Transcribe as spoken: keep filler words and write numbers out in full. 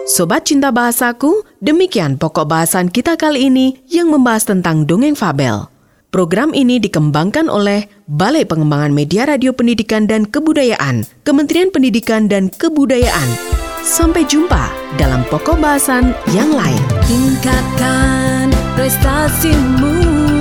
Sobat Cinta Bahasaku, demikian pokok bahasan kita kali ini yang membahas tentang dongeng fabel. Program ini dikembangkan oleh Balai Pengembangan Media Radio Pendidikan dan Kebudayaan, Kementerian Pendidikan dan Kebudayaan. Sampai jumpa dalam pokok bahasan yang lain. Tingkatkan prestasimu.